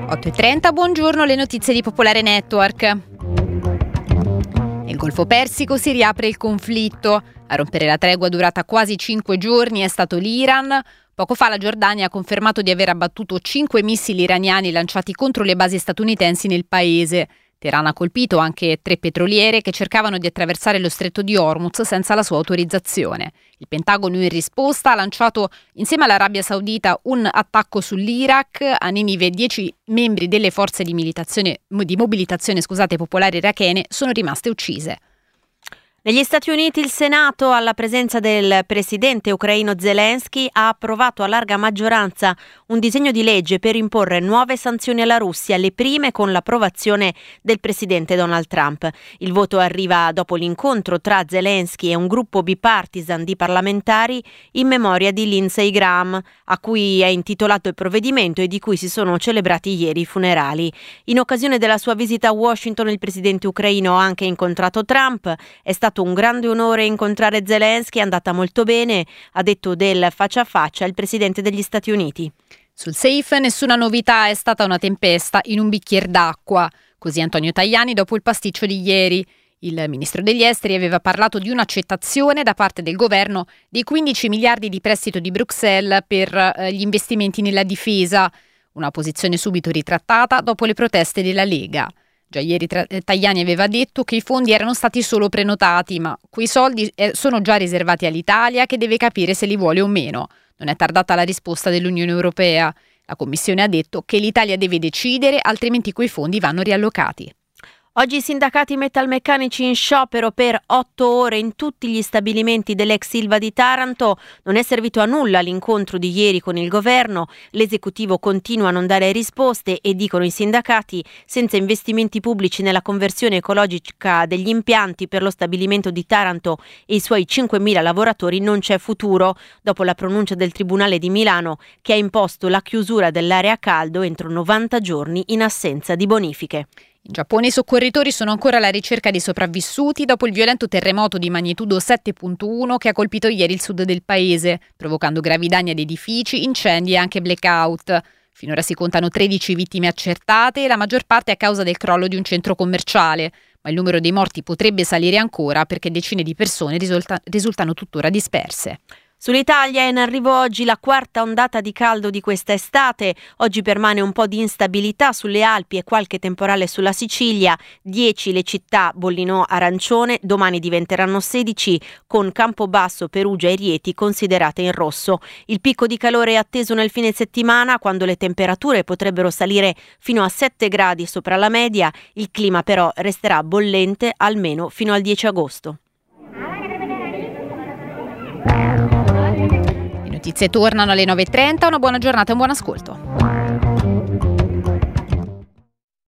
8:30, buongiorno, le notizie di Popolare Network. Nel Golfo Persico si riapre il conflitto. A rompere la tregua durata quasi 5 giorni è stato l'Iran. Poco fa la Giordania ha confermato di aver abbattuto 5 missili iraniani lanciati contro le basi statunitensi nel paese. Teheran ha colpito anche 3 petroliere che cercavano di attraversare lo stretto di Hormuz senza la sua autorizzazione. Il Pentagono in risposta ha lanciato insieme all'Arabia Saudita un attacco sull'Iraq. A Ninive 10 membri delle forze di mobilitazione popolari irachene sono rimaste uccise. Negli Stati Uniti il Senato, alla presenza del presidente ucraino Zelensky, ha approvato a larga maggioranza un disegno di legge per imporre nuove sanzioni alla Russia, le prime con l'approvazione del presidente Donald Trump. Il voto arriva dopo l'incontro tra Zelensky e un gruppo bipartisan di parlamentari in memoria di Lindsey Graham, a cui è intitolato il provvedimento e di cui si sono celebrati ieri i funerali. In occasione della sua visita a Washington, il presidente ucraino ha anche incontrato Trump. È stato un grande onore incontrare Zelensky, è andata molto bene, ha detto del faccia a faccia il presidente degli Stati Uniti. Sul SAFE nessuna novità, è stata una tempesta in un bicchiere d'acqua. Così Antonio Tajani dopo il pasticcio di ieri. Il ministro degli esteri aveva parlato di un'accettazione da parte del governo dei 15 miliardi di prestito di Bruxelles per gli investimenti nella difesa. Una posizione subito ritrattata dopo le proteste della Lega. Già ieri Tajani aveva detto che i fondi erano stati solo prenotati, ma quei soldi sono già riservati all'Italia, che deve capire se li vuole o meno. Non è tardata la risposta dell'Unione Europea. La Commissione ha detto che l'Italia deve decidere, altrimenti quei fondi vanno riallocati. Oggi i sindacati metalmeccanici in sciopero per 8 ore in tutti gli stabilimenti dell'ex Ilva di Taranto. Non è servito a nulla l'incontro di ieri con il governo. L'esecutivo continua a non dare risposte e, dicono i sindacati, senza investimenti pubblici nella conversione ecologica degli impianti per lo stabilimento di Taranto e i suoi 5.000 lavoratori non c'è futuro, dopo la pronuncia del Tribunale di Milano che ha imposto la chiusura dell'area a caldo entro 90 giorni in assenza di bonifiche. In Giappone i soccorritori sono ancora alla ricerca dei sopravvissuti dopo il violento terremoto di magnitudo 7.1 che ha colpito ieri il sud del paese, provocando gravi danni ad edifici, incendi e anche blackout. Finora si contano 13 vittime accertate, la maggior parte a causa del crollo di un centro commerciale, ma il numero dei morti potrebbe salire ancora perché decine di persone risultano tuttora disperse. Sull'Italia è in arrivo oggi la quarta ondata di caldo di questa estate. Oggi permane un po' di instabilità sulle Alpi e qualche temporale sulla Sicilia. 10 le città bollino arancione, domani diventeranno 16 con Campobasso, Perugia e Rieti considerate in rosso. Il picco di calore è atteso nel fine settimana, quando le temperature potrebbero salire fino a 7 gradi sopra la media. Il clima però resterà bollente almeno fino al 10 agosto. Le notizie tornano alle 9:30, una buona giornata e un buon ascolto.